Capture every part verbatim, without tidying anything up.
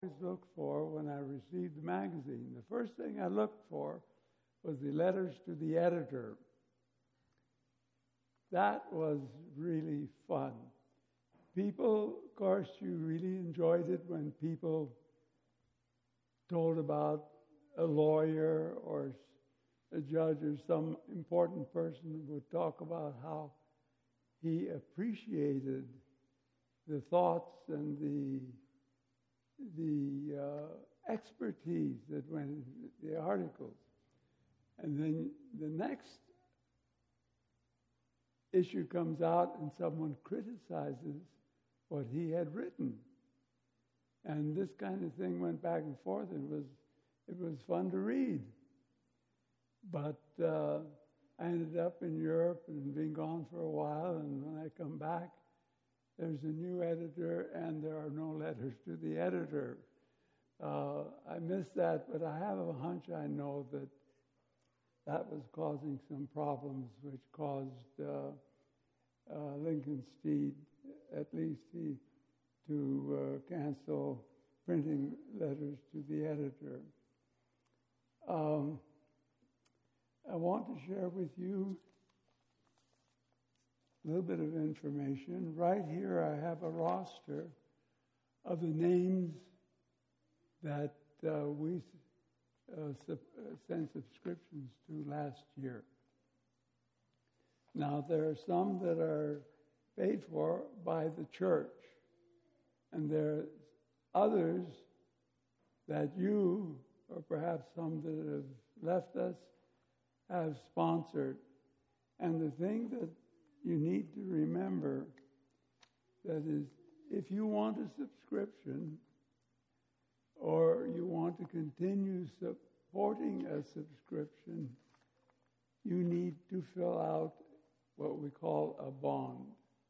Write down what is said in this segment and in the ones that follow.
always looked for when I received the magazine. The first thing I looked for was the letters to the editor. That was really fun. People, of course, you really enjoyed it when people told about a lawyer or a judge or some important person would talk about how he appreciated the thoughts and the the uh, expertise that went into the articles. And then the next issue comes out and someone criticizes what he had written. And this kind of thing went back and forth. It was it was fun to read. But uh, I ended up in Europe and being gone for a while, and when I come back, there's a new editor, and there are no letters to the editor. Uh, I missed that, but I have a hunch I know that that was causing some problems, which caused uh, uh, Lincoln Steed, at least he, to uh, cancel printing letters to the editor. Um, I want to share with you a little bit of information. Right here I have a roster of the names that uh, we uh, sub- uh, sent subscriptions to last year. Now there are some that are paid for by the church, and there are others that you, or perhaps some that have left us, have sponsored. And the thing that you need to remember, that is, if you want a subscription or you want to continue supporting a subscription, you need to fill out what we call a bond.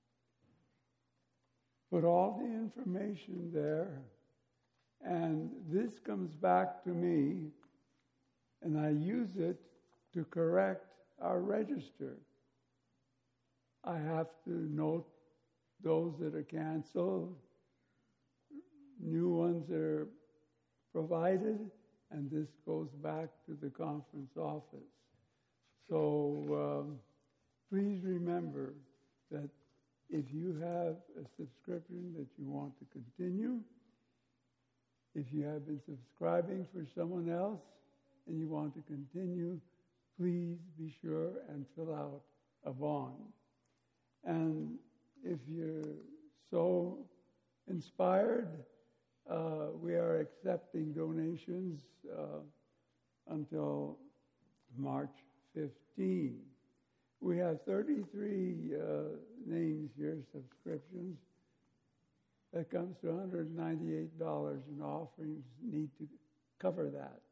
Put all the information there, and this comes back to me, and I use it to correct our register. I have to note those that are canceled, new ones that are provided, and this goes back to the conference office. So um, please remember that if you have a subscription that you want to continue, if you have been subscribing for someone else and you want to continue, please be sure and fill out a bond. And if you're so inspired, uh, we are accepting donations uh, until March fifteenth. We have thirty-three uh, names here, subscriptions. That comes to one hundred ninety-eight dollars, and offerings need to cover that.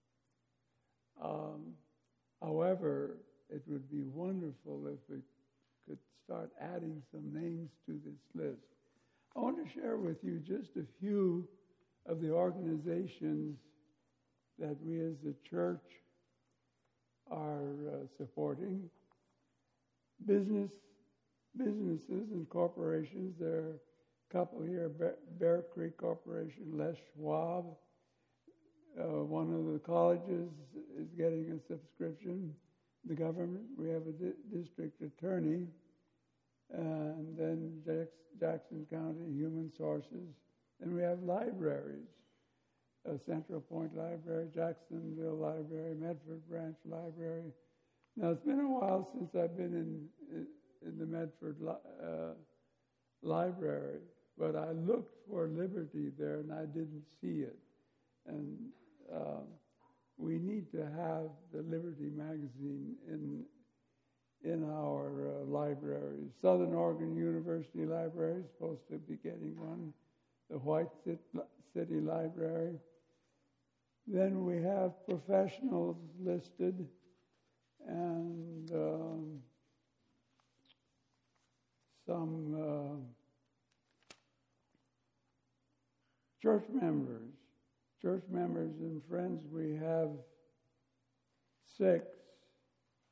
Um, however, it would be wonderful if we could start adding some names to this list. I want to share with you just a few of the organizations that we as a church are uh, supporting. Business, businesses and corporations, there are a couple here, Bear, Bear Creek Corporation, Les Schwab. Uh, one of the colleges is getting a subscription. The government, we have a di- district attorney, and then Jax- Jackson County Human Sources, and we have libraries, uh, Central Point Library, Jacksonville Library, Medford Branch Library. Now, it's been a while since I've been in in, in the Medford li- uh, Library, but I looked for Liberty there, and I didn't see it. And uh, we need to have the Liberty magazine in in our uh, libraries. Southern Oregon University Library is supposed to be getting one, the White City Library. Then we have professionals listed, and um, some uh, church members. Church members and friends, we have six.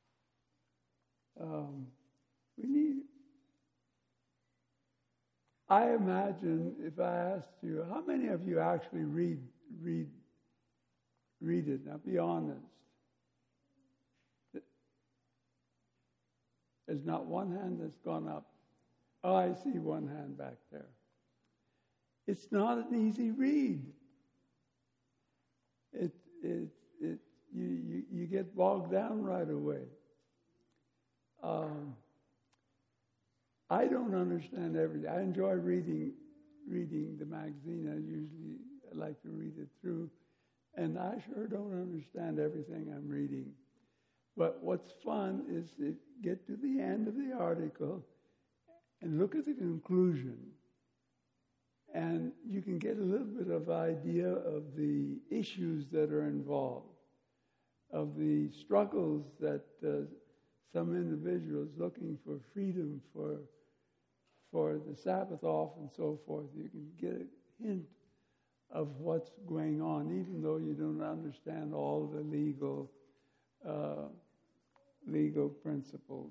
Um, we need, I imagine if I asked you, how many of you actually read read read it? Now be honest. There's not one hand that's gone up. Oh, I see one hand back there. It's not an easy read. It it it you you, you get bogged down right away. Um, I don't understand everything. I enjoy reading reading the magazine. I usually like to read it through, and I sure don't understand everything I'm reading. But what's fun is to get to the end of the article and look at the conclusion, and you can get a little bit of idea of the issues that are involved, of the struggles that uh, some individuals looking for freedom, for for the Sabbath off and so forth. You can get a hint of what's going on, even though you don't understand all the legal uh, legal principles.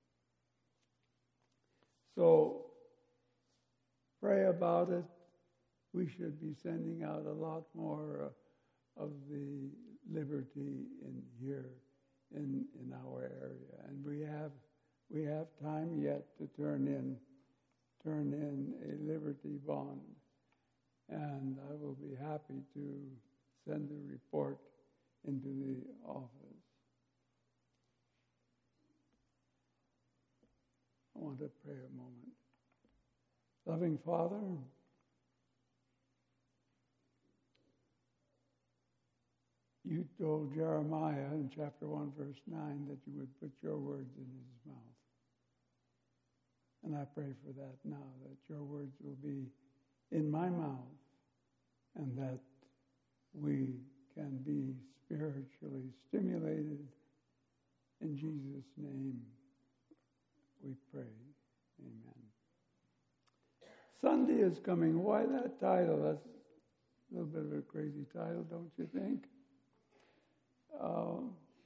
So pray about it. We should be sending out a lot more uh, of the liberty in here in in our area, and we have we have time yet to turn in turn in a liberty bond, and I will be happy to send a report into the office. I want to pray a moment. Loving Father, you told Jeremiah in chapter one, verse nine, that you would put your words in his mouth. And I pray for that now, that your words will be in my mouth, and that we can be spiritually stimulated. In Jesus' name we pray. Amen. Sunday is coming. Why that title? That's a little bit of a crazy title, don't you think? Uh,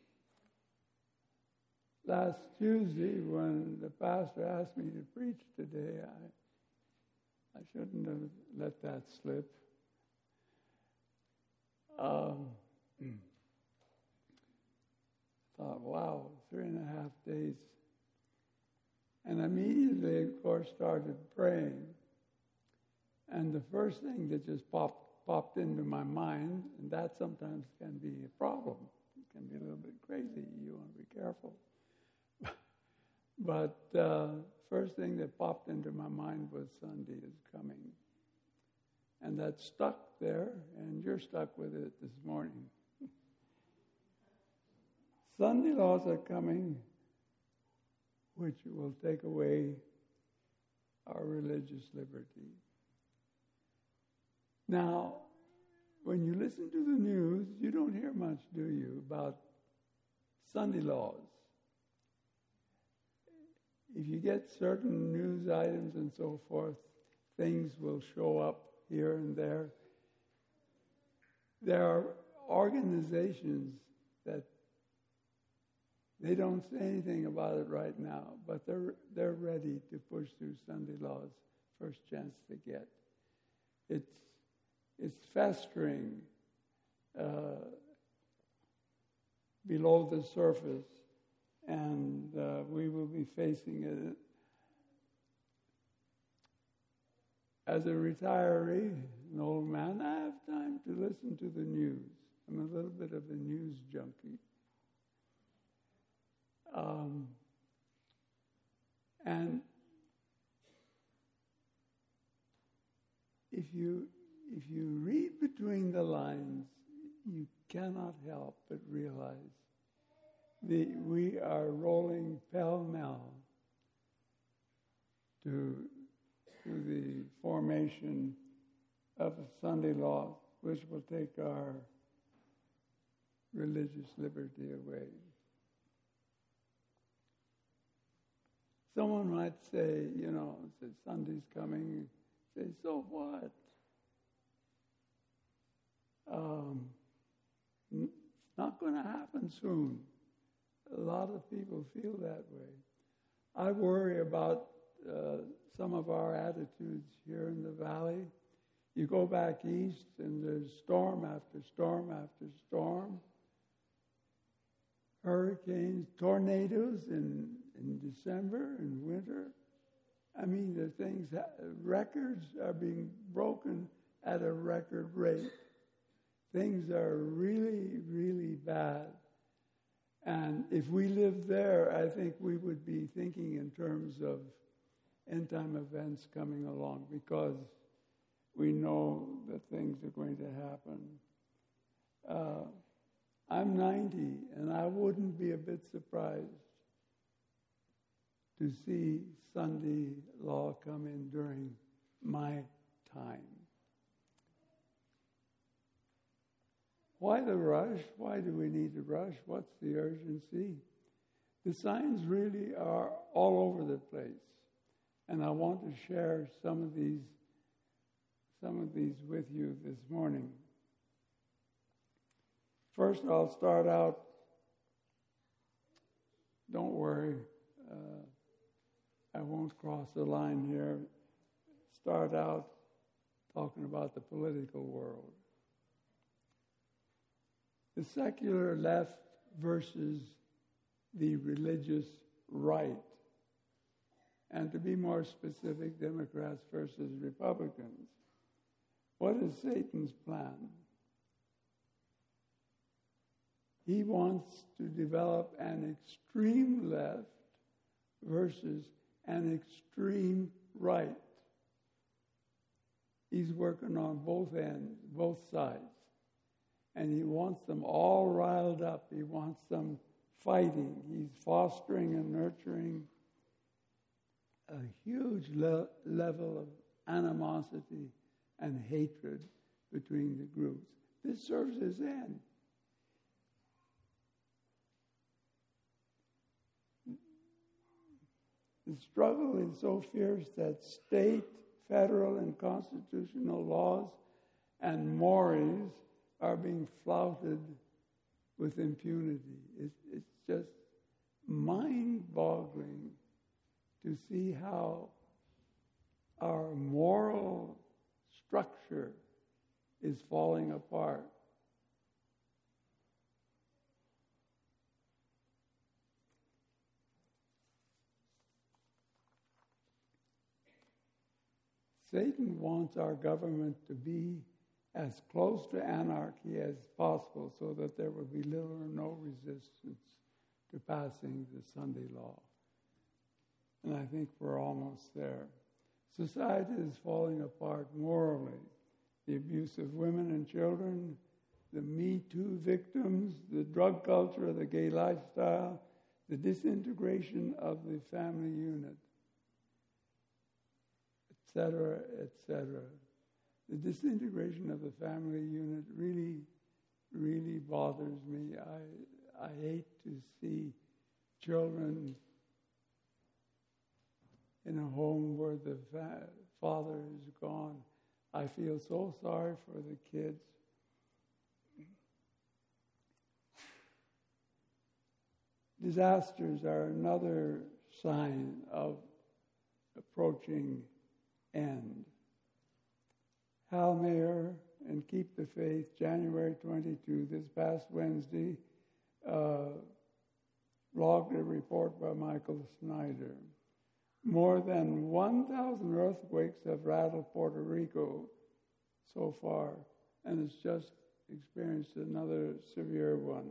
last Tuesday, when the pastor asked me to preach today, I I shouldn't have let that slip. Um, thought, wow, three and a half days. And immediately, of course, started praying. And the first thing that just popped popped into my mind, and that sometimes can be a problem. It can be a little bit crazy. You want to be careful. But uh, first thing that popped into my mind was Sunday is coming. And that stuck there, and you're stuck with it this morning. Sunday laws are coming, which will take away our religious liberty. Now, when you listen to the news, you don't hear much, do you, about Sunday laws. If you get certain news items and so forth, things will show up here and there. There are organizations that they don't say anything about it right now, but they're they're ready to push through Sunday laws first chance they get. It's it's festering uh, below the surface, and uh, we will be facing it. As a retiree, an old man, I have time to listen to the news. I'm a little bit of a news junkie. Um, and if you if you read between the lines, you cannot help but realize that we are rolling pell-mell to, to the formation of a Sunday law, which will take our religious liberty away. Someone might say, you know, say Sunday's coming. Say, so what? Um, it's not going to happen soon. A lot of people feel that way. I worry about uh, some of our attitudes here in the valley. You go back east, and there's storm after storm after storm. Hurricanes, tornadoes in, in December and winter. I mean, the things, records are being broken at a record rate. Things are really, really bad. And if we lived there, I think we would be thinking in terms of end-time events coming along, because we know that things are going to happen. Uh, I'm ninety, and I wouldn't be a bit surprised to see Sunday law come in during my time. Why the rush? Why do we need to rush? What's the urgency? The signs really are all over the place, and I want to share some of these, some of these with you this morning. First, I'll start out. Don't worry, uh, I won't cross the line here. Start out talking about the political world. The secular left versus the religious right. And to be more specific, Democrats versus Republicans. What is Satan's plan? He wants to develop an extreme left versus an extreme right. He's working on both ends, both sides. And he wants them all riled up. He wants them fighting. He's fostering and nurturing a huge le- level of animosity and hatred between the groups. This serves his end. The struggle is so fierce that state, federal, and constitutional laws and mores are being flouted with impunity. It's, it's just mind-boggling to see how our moral structure is falling apart. Satan wants our government to be as close to anarchy as possible so that there will be little or no resistance to passing the Sunday law. And I think we're almost there. Society is falling apart morally. The abuse of women and children, the Me Too victims, the drug culture, the gay lifestyle, the disintegration of the family unit, et cetera, et cetera. The disintegration of the family unit really, really bothers me. I, I hate to see children in a home where the fa- father is gone. I feel so sorry for the kids. Disasters are another sign of approaching end. Hal Mayer and Keep the Faith, January twenty-second, this past Wednesday, uh, logged a report by Michael Snyder. More than one thousand earthquakes have rattled Puerto Rico so far, and it's just experienced another severe one.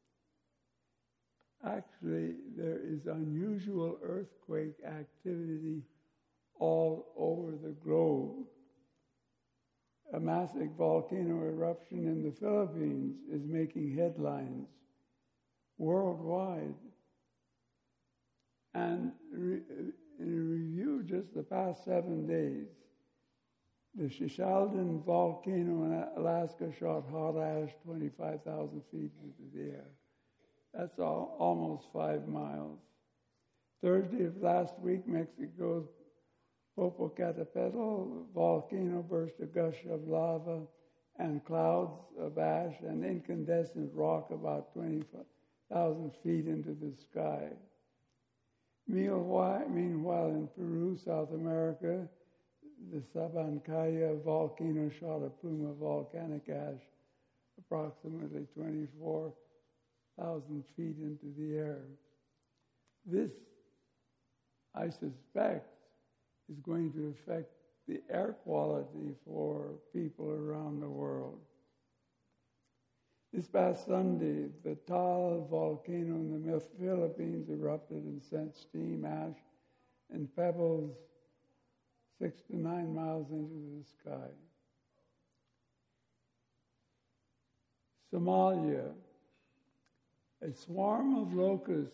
Actually, there is unusual earthquake activity all over the globe. A massive volcano eruption in the Philippines is making headlines worldwide. And re- in a review just the past seven days, the Shishalden volcano in Alaska shot hot ash twenty-five thousand feet into the air. That's all, almost five miles. Thursday of last week, Mexico's Popocatépetl volcano burst a gush of lava and clouds of ash and incandescent rock about twenty thousand feet into the sky. Meanwhile, meanwhile, in Peru, South America, the Sabancaya volcano shot a plume of volcanic ash approximately twenty-four thousand feet into the air. This, I suspect, is going to affect the air quality for people around the world. This past Sunday, the Taal volcano in the Philippines erupted and sent steam, ash, and pebbles six to nine miles into the sky. Somalia, a swarm of locusts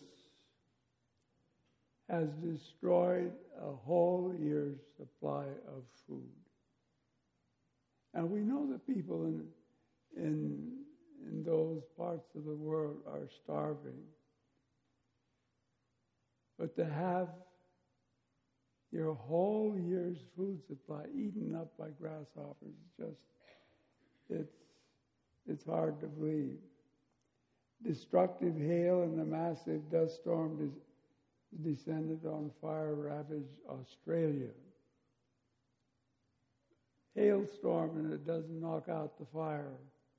has destroyed a whole year's supply of food. And we know that people in, in, in those parts of the world are starving. But to have your whole year's food supply eaten up by grasshoppers, just, it's, it's hard to believe. Destructive hail and a massive dust storm des- descended on fire-ravaged Australia. Hailstorm and it doesn't knock out the fire.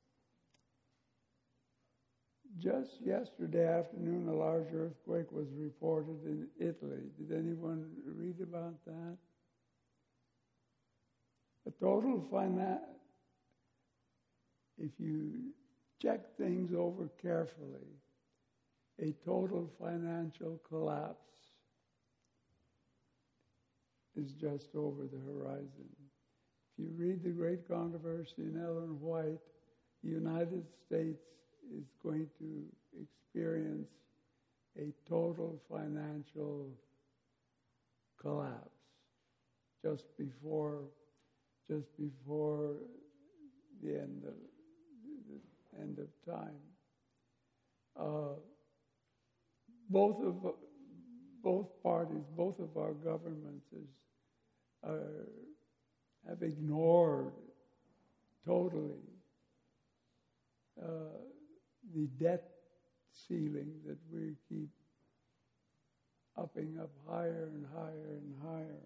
Just yesterday afternoon, a large earthquake was reported in Italy. Did anyone read about that? A total finance, if you check things over carefully, a total financial collapse is just over the horizon. If you read The Great Controversy in Ellen White, the United States is going to experience a total financial collapse just before, just before the end of the end of time. Uh, both of both parties, both of our governments, is, are, have ignored totally uh, the debt ceiling that we keep upping up higher and higher and higher.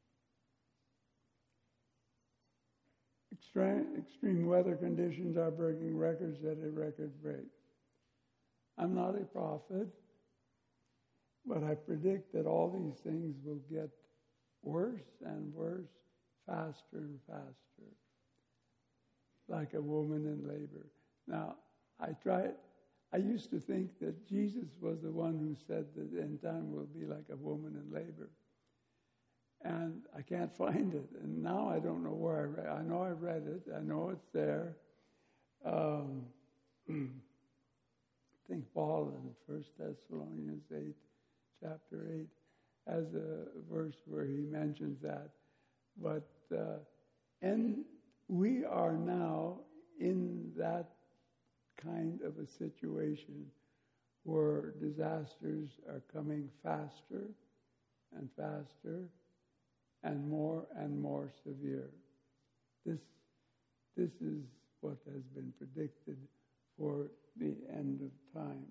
Extreme, extreme weather conditions are breaking records at a record rate. I'm not a prophet, but I predict that all these things will get worse and worse, faster and faster, like a woman in labor. Now, I try. I used to think that Jesus was the one who said that the end time will be like a woman in labor. And I can't find it. And now I don't know where I read it. I know I read it. I know it's there. Um, I think Paul in First Thessalonians eight, chapter eight, has a verse where he mentions that. But uh, and we are now in that kind of a situation where disasters are coming faster and faster and more and more severe. This, this is what has been predicted for the end of time.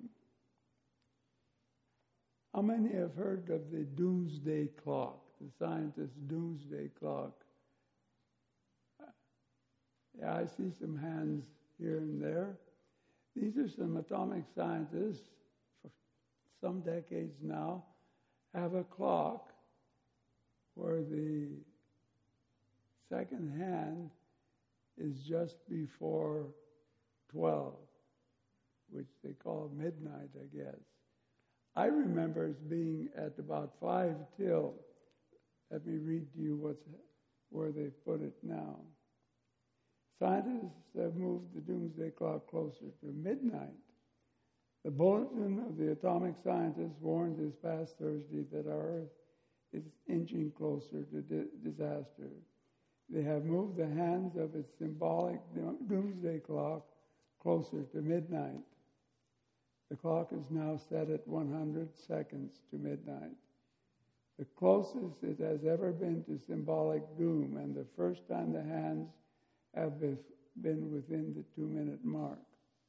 How many have heard of the doomsday clock, the scientist's doomsday clock? Yeah, I see some hands here and there. These are some atomic scientists, for some decades now, have a clock where the second hand is just before twelve, which they call midnight, I guess. I remember as being at about five till. Let me read to you what's where they put it now. Scientists have moved the doomsday clock closer to midnight. The Bulletin of the Atomic Scientists warned this past Thursday that our Earth is inching closer to di- disaster. They have moved the hands of its symbolic doomsday clock closer to midnight. The clock is now set at one hundred seconds to midnight, the closest it has ever been to symbolic doom, and the first time the hands have been within the two-minute mark.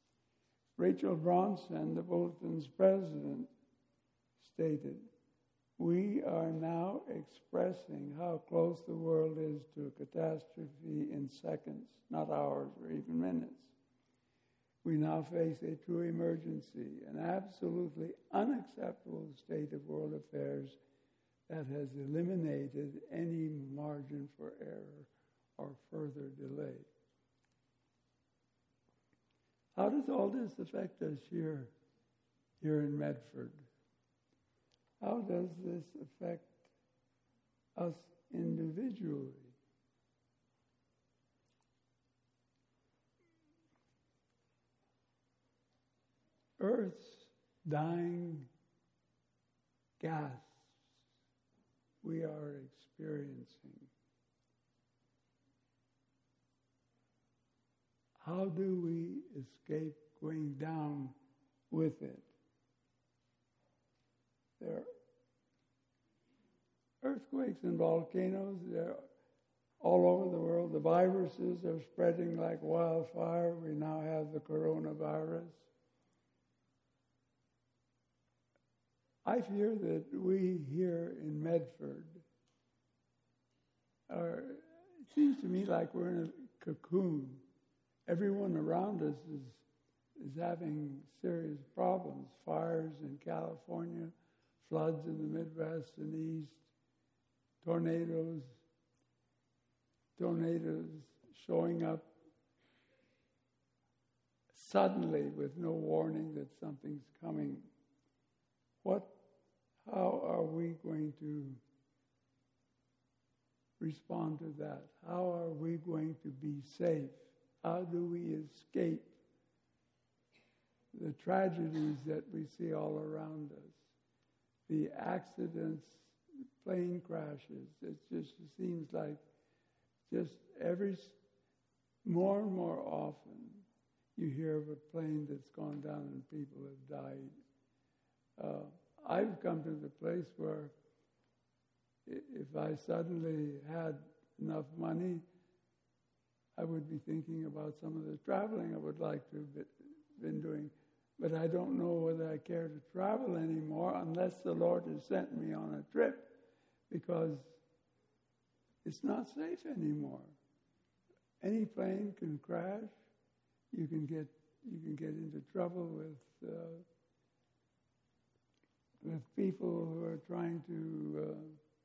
Rachel Bronson, the Bulletin's president, stated, we are now expressing how close the world is to a catastrophe in seconds, not hours or even minutes. We now face a true emergency, an absolutely unacceptable state of world affairs that has eliminated any margin for error or further delay. How does all this affect us here, here in Medford? How does this affect us individually? Earth's dying gasps we are experiencing. How do we escape going down with it? There are earthquakes and volcanoes. They're all over the world. The viruses are spreading like wildfire. We now have the coronavirus. I fear that we here in Medford are, it seems to me like we're in a cocoon. Everyone around us is, is having serious problems. Fires in California, floods in the Midwest and East, tornadoes, tornadoes showing up suddenly with no warning that something's coming. What, how are we going to respond to that? How are we going to be safe? How do we escape the tragedies that we see all around us? The accidents, plane crashes. It just seems like just every, more and more often you hear of a plane that's gone down and people have died. Uh, I've come to the place where if I suddenly had enough money, I would be thinking about some of the traveling I would like to have been doing. But I don't know whether I care to travel anymore unless the Lord has sent me on a trip, because it's not safe anymore. Any plane can crash. You can get you can get into trouble with uh, with people who are trying to uh,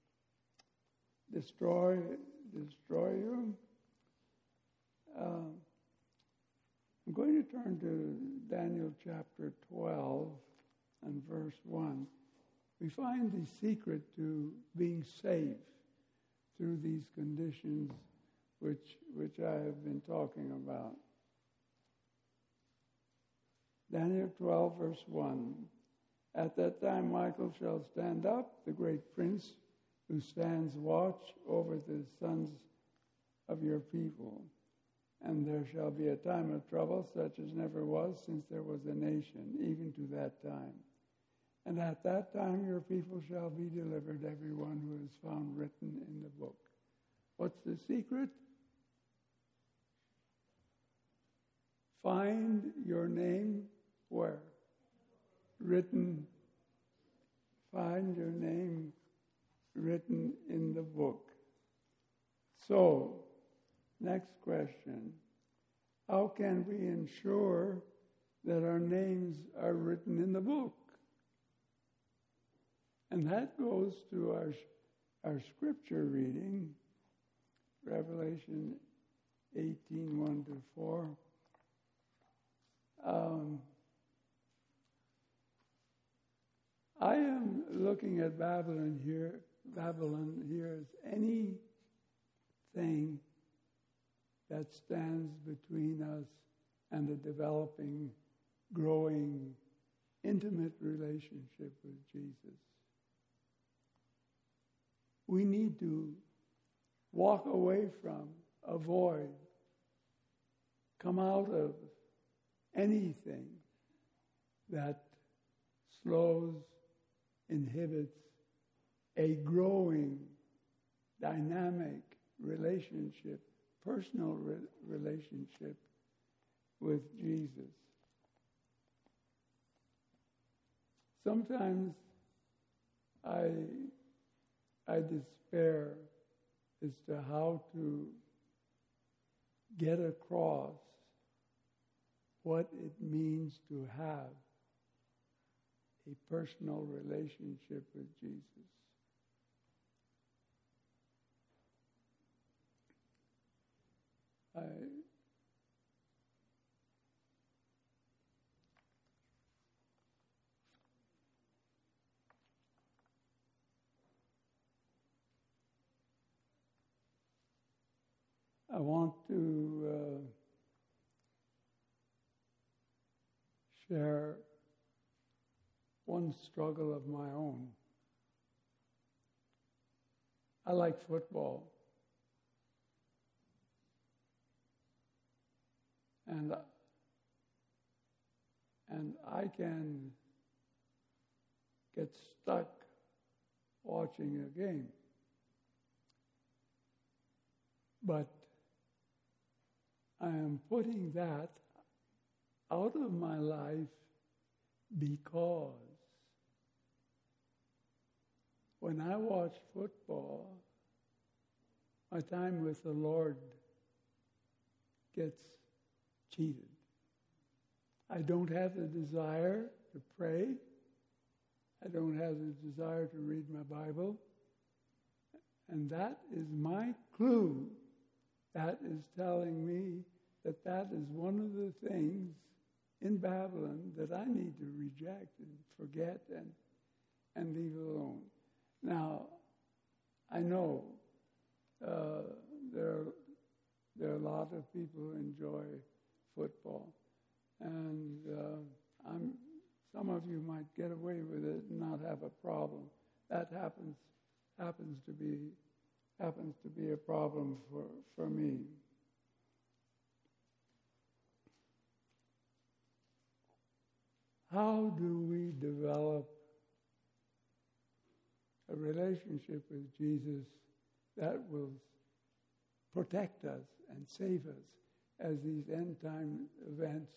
destroy destroy you. Uh, I'm going to turn to Daniel chapter twelve and verse one. We find the secret to being safe through these conditions which which I have been talking about. Daniel twelve, verse one. At that time Michael shall stand up, the great prince who stands watch over the sons of your people. And there shall be a time of trouble such as never was since there was a nation, even to that time. And at that time your people shall be delivered, everyone who is found written in the book. What's the secret? Find your name where? Written. Find your name written in the book. So, next question. How can we ensure that our names are written in the book? And that goes to our, our scripture reading, Revelation eighteen, one to four. Um, I am looking at Babylon here, Babylon here as anything that stands between us and a developing, growing, intimate relationship with Jesus. We need to walk away from, avoid, come out of anything that slows, inhibits a growing, dynamic relationship, personal re- relationship with Jesus. Sometimes I I despair as to how to get across what it means to have a personal relationship with Jesus. I I want to uh, share one struggle of my own. I like football. And, and I can get stuck watching a game. But I am putting that out of my life because when I watch football, my time with the Lord gets cheated. I don't have the desire to pray. I don't have the desire to read my Bible. And that is my clue. That is telling me that that is one of the things in Babylon that I need to reject and forget and, and leave alone. Now, I know uh, there, there are a lot of people who enjoy football. And uh, I'm, some of you might get away with it and not have a problem. That happens happens to be happens to be a problem for, for me. How do we develop a relationship with Jesus that will protect us and save us as these end-time events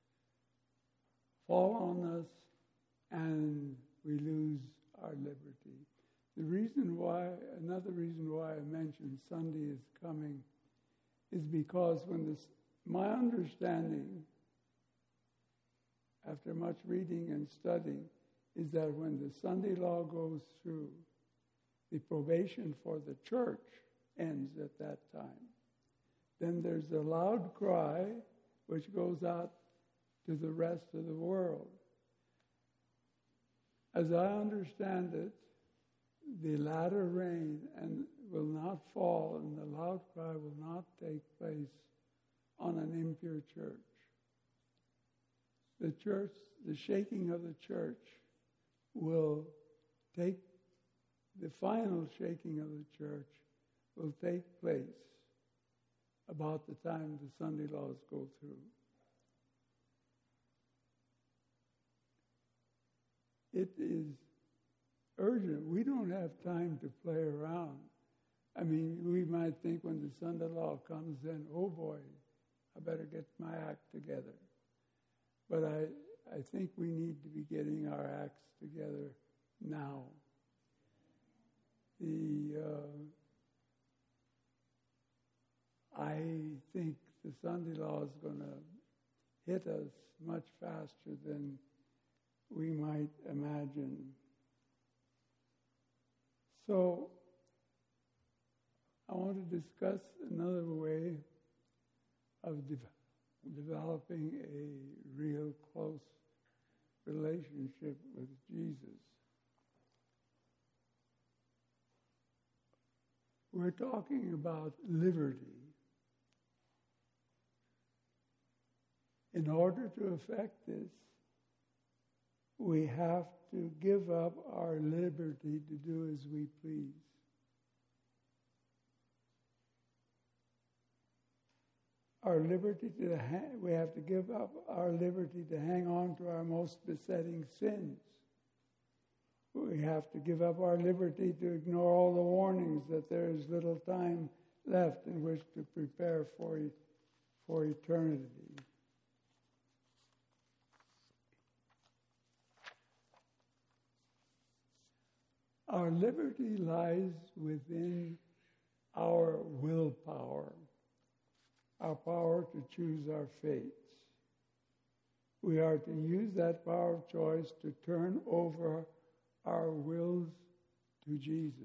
fall on us and we lose our liberty? The reason why, another reason why I mentioned Sunday is coming is because when this, my understanding, after much reading and studying, is that when the Sunday law goes through, the probation for the church ends at that time. Then there's a loud cry which goes out to the rest of the world. As I understand it, the latter rain and will not fall, and the loud cry will not take place on an impure church. The church, the shaking of the church will take, the final shaking of the church will take place about the time the Sunday laws go through. It is urgent. We don't have time to play around. I mean, we might think when the Sunday law comes, then, oh boy, I better get my act together. But I, I think we need to be getting our acts together now. The uh, I think the Sunday law is going to hit us much faster than we might imagine. So I want to discuss another way of de- developing a real close relationship with Jesus. We're talking about liberty. In order to effect this, we have to give up our liberty to do as we please. Our liberty to hang, we have to give up our liberty to hang on to our most besetting sins. We have to give up our liberty to ignore all the warnings that there is little time left in which to prepare for, for eternity. Our liberty lies within our willpower, our power to choose our fates. We are to use that power of choice to turn over our wills to Jesus.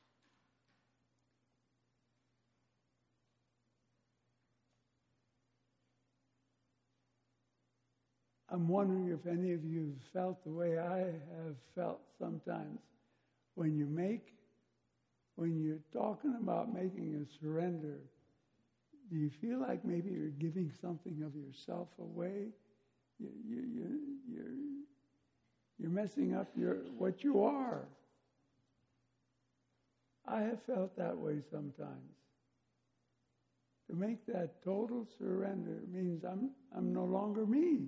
I'm wondering if any of you have felt the way I have felt sometimes when you make, when you're talking about making a surrender. Do you feel like maybe you're giving something of yourself away? You, you, you, you're, you're messing up your what you are. I have felt that way sometimes. To make that total surrender means I'm I'm no longer me.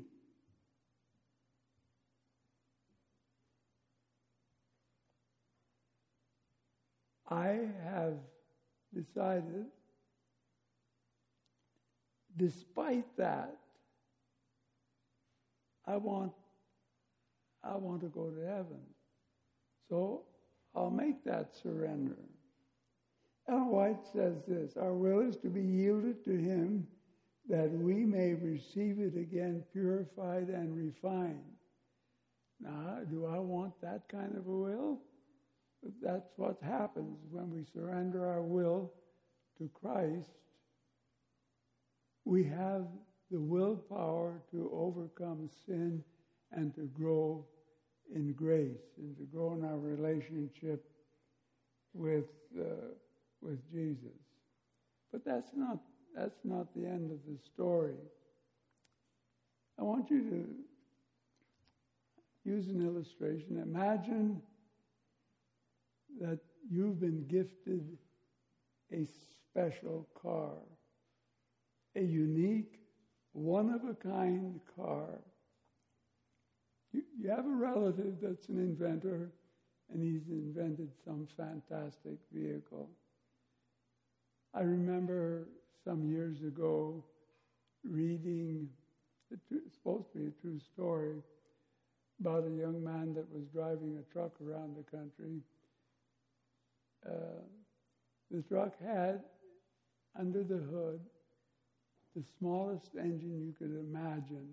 I have decided, despite that, I want, I want to go to heaven. So I'll make that surrender. Ellen White says this: our will is to be yielded to Him that we may receive it again purified and refined. Now, do I want that kind of a will? That's what happens when we surrender our will to Christ. We have the willpower to overcome sin and to grow in grace and to grow in our relationship with uh, with Jesus. But that's not that's not the end of the story. I want you to use an illustration. Imagine that you've been gifted a special car, a unique, one-of-a-kind car. You, you have a relative that's an inventor, and he's invented some fantastic vehicle. I remember some years ago reading, it's supposed to be a true story, about a young man that was driving a truck around the country. Uh, the truck had under the hood the smallest engine you could imagine.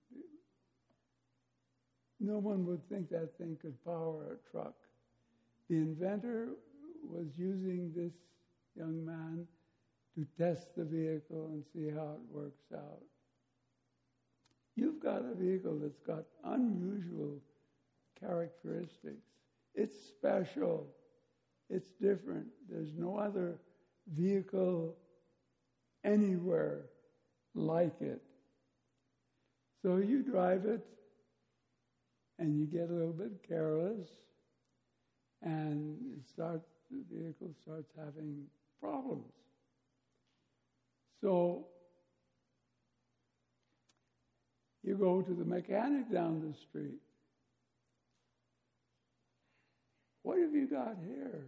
No one would think that thing could power a truck. The inventor was using this young man to test the vehicle and see how it works out. You've got a vehicle that's got unusual characteristics. It's special. It's different. There's no other vehicle anywhere like it. So you drive it, and you get a little bit careless, and it starts, the vehicle starts having problems. So you go to the mechanic down the street. What have you got here?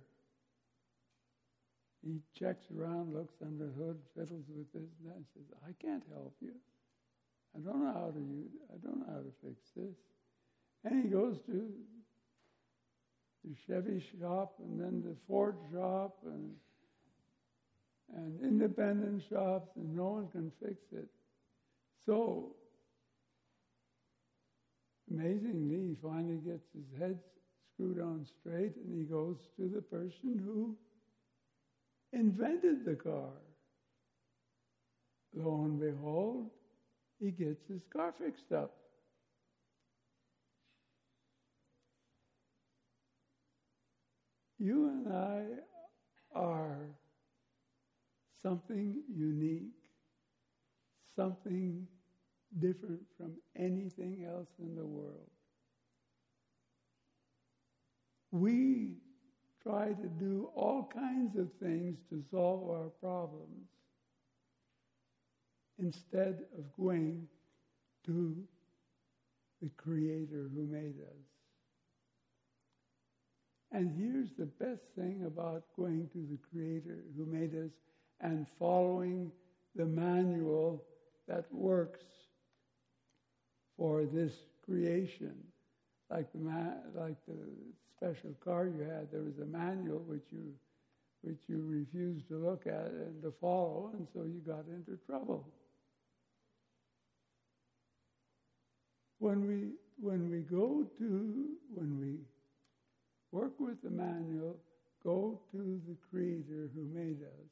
He checks around, looks under the hood, fiddles with this and that, and says, I can't help you. I don't know how to use it. I don't know how to fix this. And he goes to the Chevy shop and then the Ford shop and and independent shops, and no one can fix it. So, amazingly, he finally gets his head screwed on straight, and he goes to the person who invented the car. Lo and behold, he gets his car fixed up. You and I are something unique, something different from anything else in the world. We try to do all kinds of things to solve our problems instead of going to the Creator who made us. And here's the best thing about going to the Creator who made us and following the manual that works for this creation. like the ma- like the special car you had, there was a manual which you which you refused to look at and to follow, and so you got into trouble. When we when we go to when we work with the manual, go to the Creator who made us.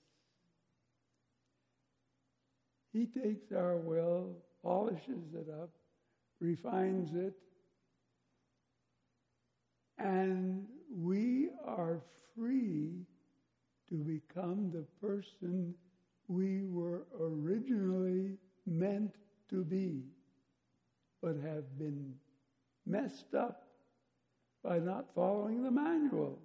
He takes our will, polishes it up, refines it, and we are free to become the person we were originally meant to be, but have been messed up by not following the manual,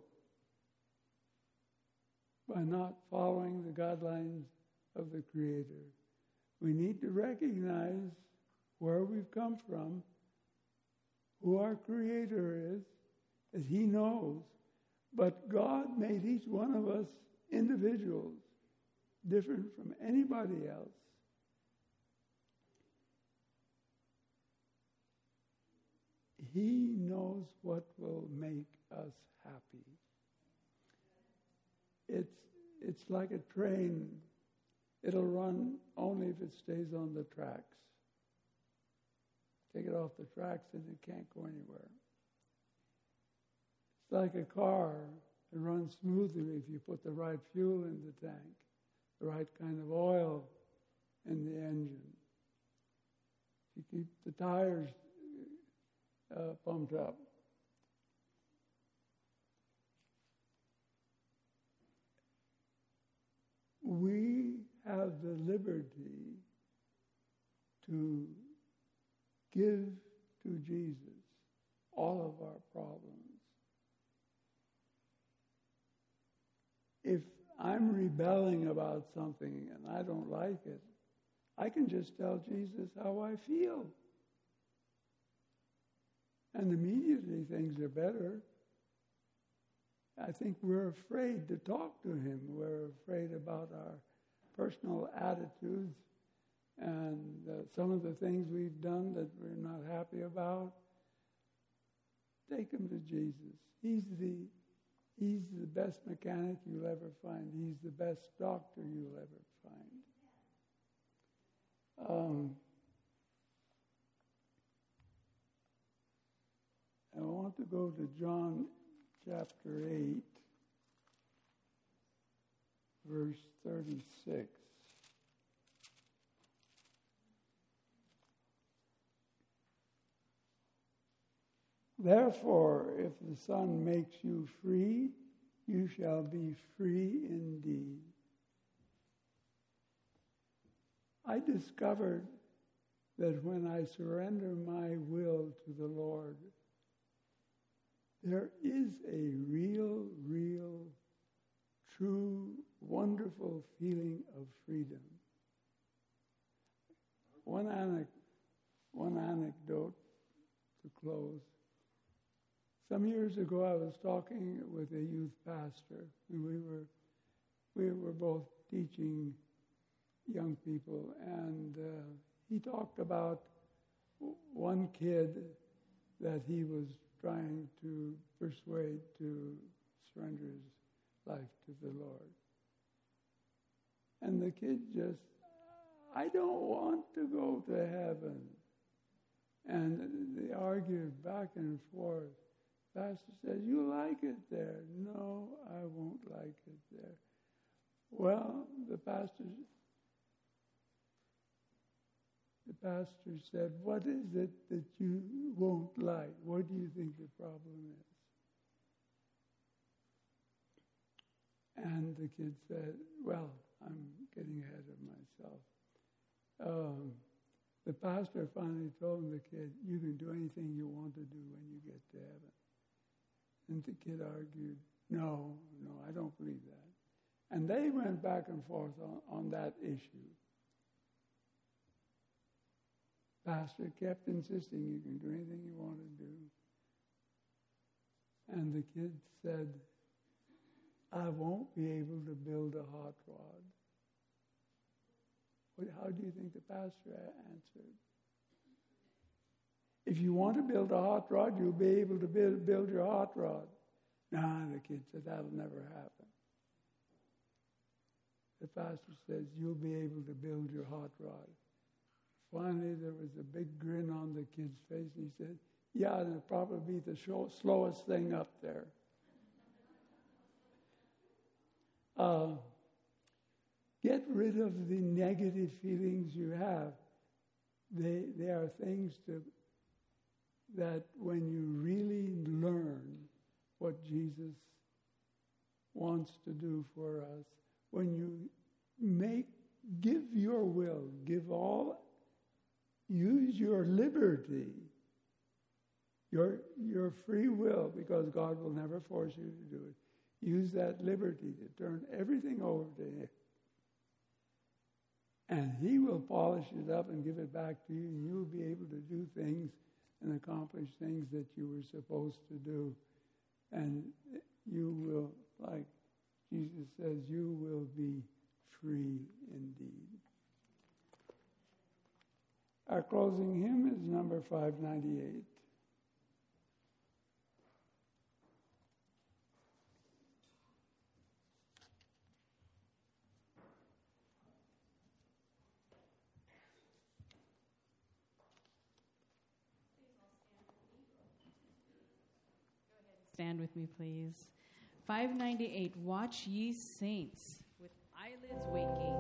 by not following the guidelines of the Creator. We need to recognize where we've come from, who our Creator is, as He knows. But God made each one of us individuals, different from anybody else. He knows what will make us happy. It's, it's like a train. It'll run only if it stays on the tracks. Take it off the tracks and it can't go anywhere. It's like a car. It runs smoothly if you put the right fuel in the tank, the right kind of oil in the engine. You keep the tires uh, pumped up. We have the liberty to give to Jesus all of our problems. If I'm rebelling about something and I don't like it, I can just tell Jesus how I feel. And immediately things are better. I think we're afraid to talk to Him. We're afraid about our personal attitudes and uh, some of the things we've done that we're not happy about. Take them to Jesus. He's the He's the best mechanic you'll ever find. He's the best doctor you'll ever find. Um, I want to go to John chapter eight, verse thirty-six. Therefore, if the Son makes you free, you shall be free indeed. I discovered that when I surrender my will to the Lord, there is a real, real, true, wonderful feeling of freedom. One, ane- one anecdote to close. Some years ago, I was talking with a youth pastor, and we were we were both teaching young people, and uh, he talked about one kid that he was trying to persuade to surrender his life to the Lord. And the kid just, I don't want to go to heaven. And they argued back and forth. Pastor says, you like it there. No, I won't like it there. Well, the pastor, the pastor said, what is it that you won't like? What do you think the problem is? And the kid said, well, I'm getting ahead of myself. Um, the pastor finally told the kid, you can do anything you want to do when you get to heaven. And the kid argued, no, no, I don't believe that. And they went back and forth on, on that issue. Pastor kept insisting you can do anything you want to do. And the kid said, I won't be able to build a hot rod. What, how do you think the pastor answered? If you want to build a hot rod, you'll be able to build, build your hot rod. Nah, the kid said, that'll never happen. The pastor says, you'll be able to build your hot rod. Finally, there was a big grin on the kid's face, and he said, yeah, it'll probably be the show, slowest thing up there. Uh, get rid of the negative feelings you have. They, they are things to, that when you really learn what Jesus wants to do for us, when you make, give your will, give all, use your liberty, your, your free will, because God will never force you to do it. Use that liberty to turn everything over to Him. And He will polish it up and give it back to you, and you'll be able to do things and accomplish things that you were supposed to do. And you will, like Jesus says, you will be free indeed. Our closing hymn is number five ninety-eight. Stand with me, please. five ninety-eight, Watch Ye Saints, with eyelids waking.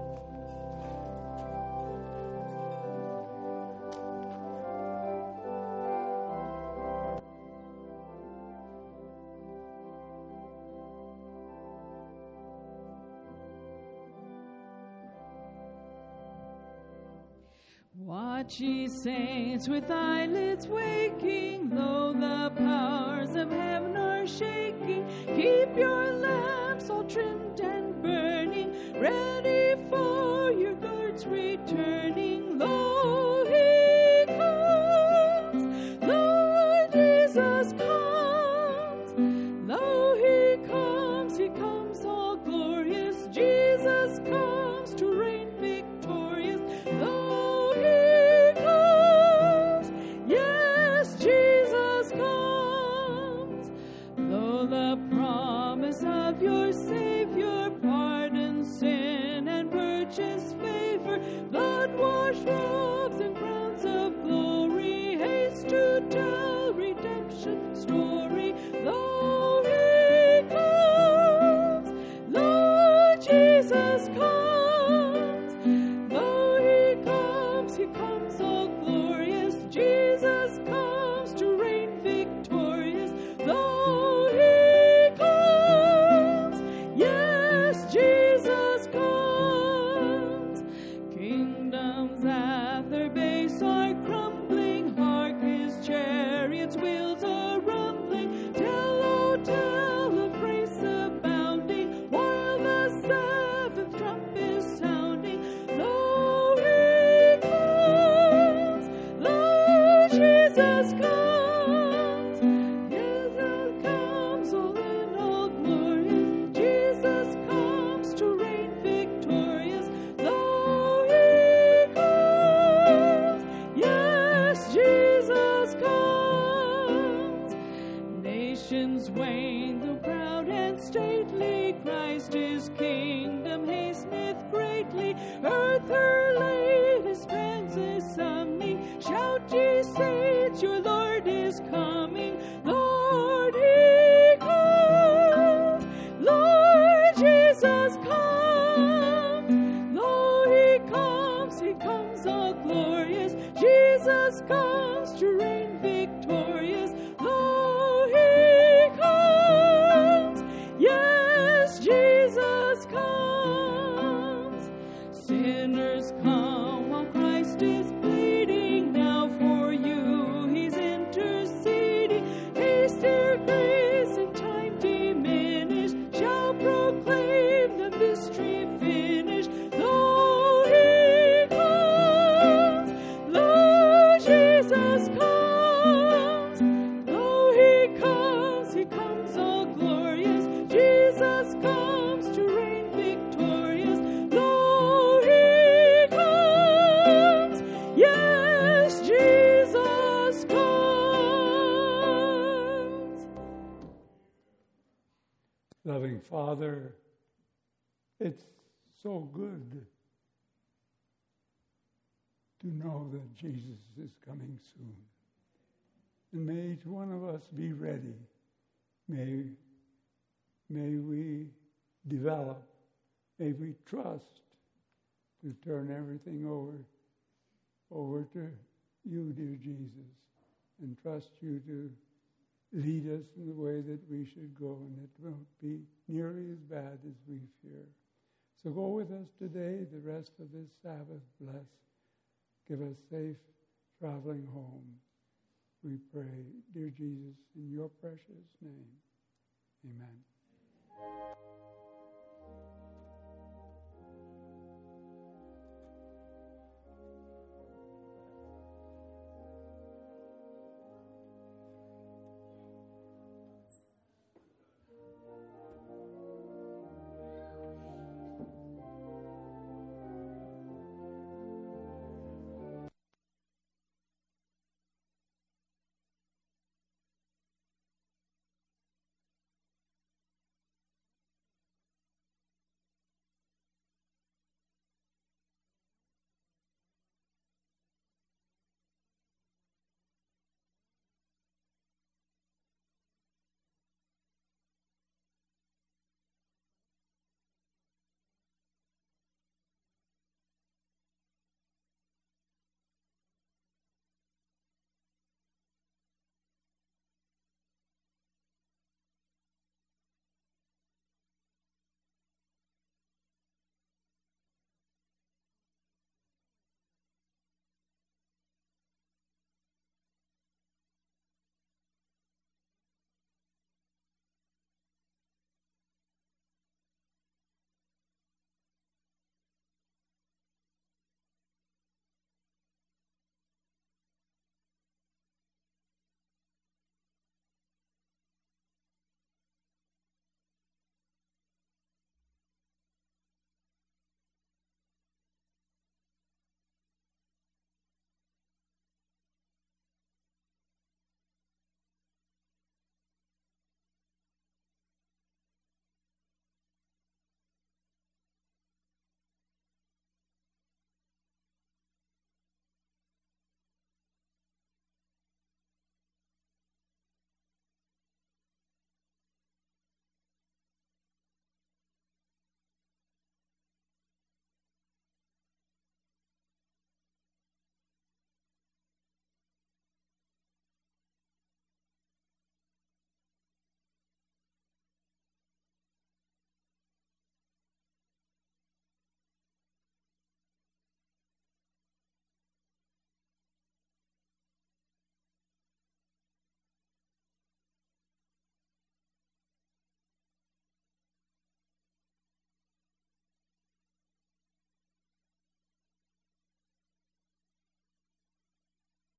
Watch ye saints with eyelids waking, lo, the powers of heaven are shaking. Keep your lamps all trimmed and burning, ready for your Lord's returning. Lo, He comes, Lord Jesus comes. Lo, He comes, He comes all glorious. Jesus comes to reign victorious. Lo, of your Savior, pardon sin and purchase favor, blood-washed robes and crowns of glory, haste to tell redemption's story. Lo, He comes, Lord Jesus comes. Lo, He comes, He comes all glorious. Jesus comes to reign victorious. Lo, Jesus comes. Kingdoms at their base are crumbling. Hark, His chariots' wheels are rumbling. Tell, oh, tell of grace abounding, while the seventh trump is sounding. Lo, He comes, Lord Jesus comes. Jesus comes, all in all glorious. Jesus comes to reign victorious. Lo, He comes, yes, Jesus comes. Nations wane, though proud and stately, Christ His kingdom hasteneth greatly. Earth her latest princes summoning, shout ye saints, your Lord is coming. Lord, He comes, Lord Jesus comes. Lo, He comes, He comes all glorious. Jesus comes to reign victorious. Lo, He comes, yes, Jesus comes. Sinners come while Christ is pleading, now for you He's interceding. Father, it's so good to know that Jesus is coming soon. And may each one of us be ready. May, may we develop, may we trust to turn everything over, over to you, dear Jesus, and trust you to lead us in the way that we should go, and it won't be nearly as bad as we fear. So go with us today, the rest of this Sabbath. Bless. Give us safe traveling home. We pray, dear Jesus, in your precious name. Amen.